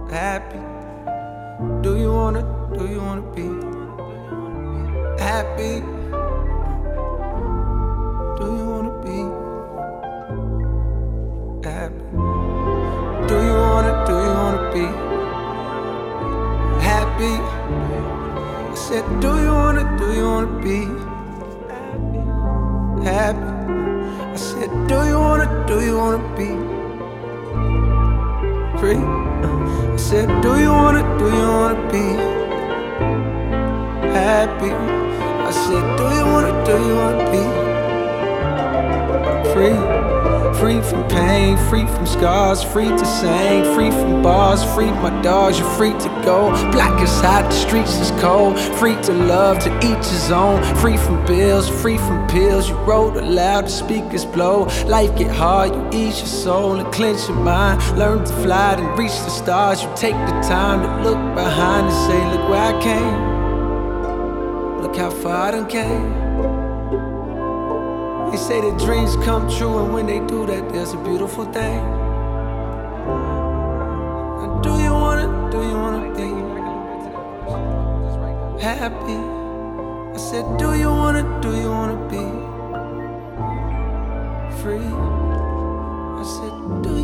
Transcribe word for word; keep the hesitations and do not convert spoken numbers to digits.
happy? Do you wanna, do you wanna be happy? Do you wanna be happy? Do you wanna, do you wanna be happy? I said, do you wanna, do you wanna be happy? I said, do you wanna, do you wanna be free? I said, do you wanna, do you wanna be happy? I said, do you wanna, do you wanna be free? Free from pain, free from scars, free to sing, free from bars, free my dogs, you're free to go. Black is hot, the streets is cold. Free to love, to each his own. Free from bills, free from pills. You wrote aloud, the speakers blow. Life get hard, you ease your soul and clench your mind. Learn to fly and reach the stars. You take the time to look behind and say, look where I came. Look how far I done came. They say that dreams come true, and when they do that, there's a beautiful thing. Now, do you wanna, do you wanna be happy? I said, do you wanna, do you wanna be free? I said, do